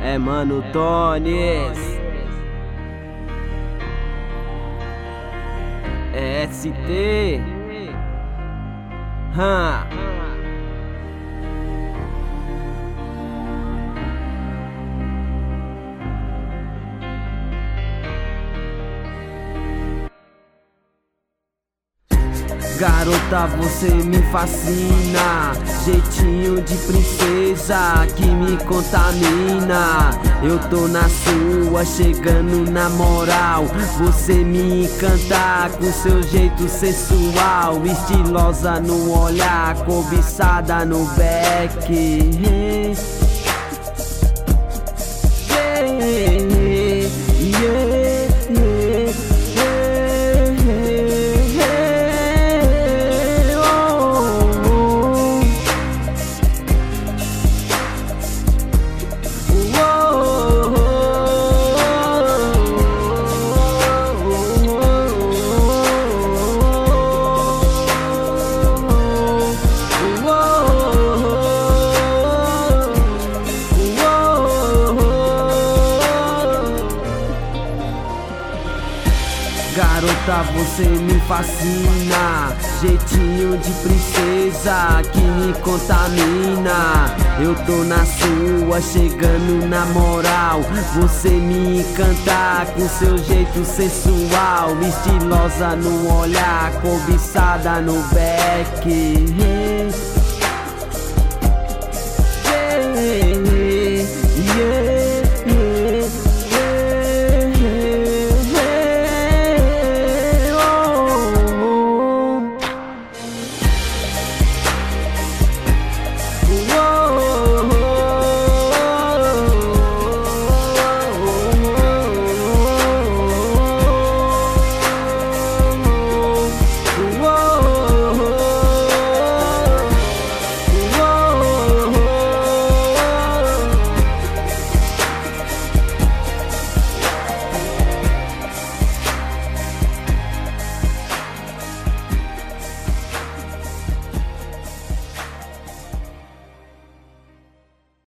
É Mano Tones, é ST. Garota, você me fascina, jeitinho de princesa que me contamina. Eu tô na sua, chegando na moral. Você me encanta com seu jeito sensual, estilosa no olhar, cobiçada no beck. Garota, você me fascina, jeitinho de princesa que me contamina. Eu tô na sua, chegando na moral. Você me encanta com seu jeito sensual, estilosa no olhar, cobiçada no beck.